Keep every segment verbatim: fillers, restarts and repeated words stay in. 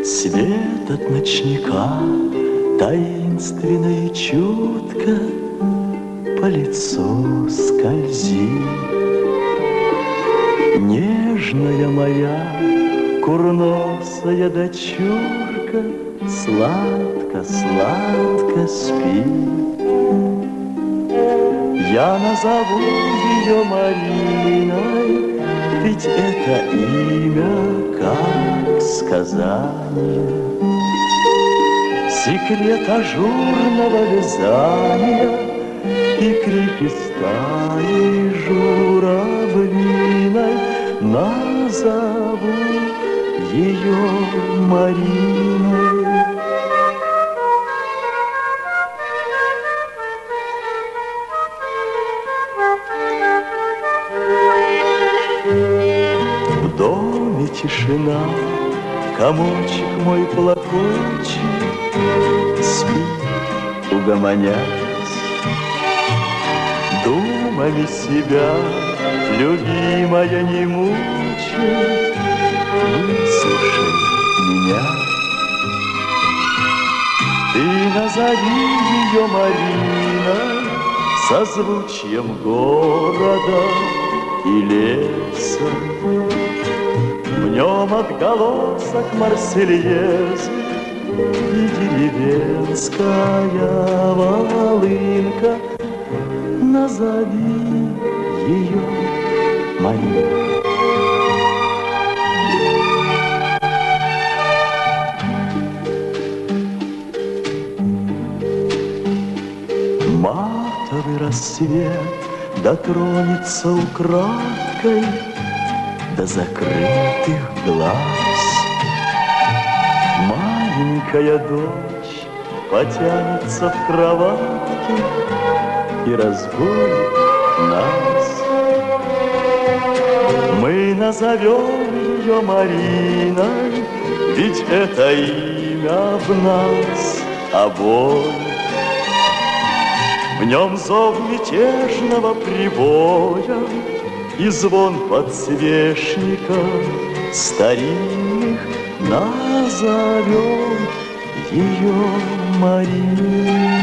Свет от ночника таинственно и чутко по лицу скользит. Нежная моя курносая дочурка сладко-сладко спит. Я назову ее Мариной, ведь это имя как сказание. Секрет ажурного вязания и крики стаи журавлиной назову ее Мариной. В доме тишина, комочек мой плакучий спит, угомонясь. Думами себя, любимая, не мучай, выслушай меня. Ты назови ее Мариной, созвучием города и леса. В нем отголосок Марсельезы и деревенская волынка. Назови ее Мариной. Матовый рассвет дотронется украдкой до закрытых глаз. Маленькая дочь потянется в кроватке и разбудит нас. Мы назовем ее Мариной, ведь это имя в нас обоих. В нем зов мятежного прибоя и звон подсвечников старинных. Назовем ее Мариной.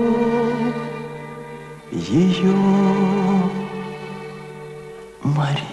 Назовем ее Мариной.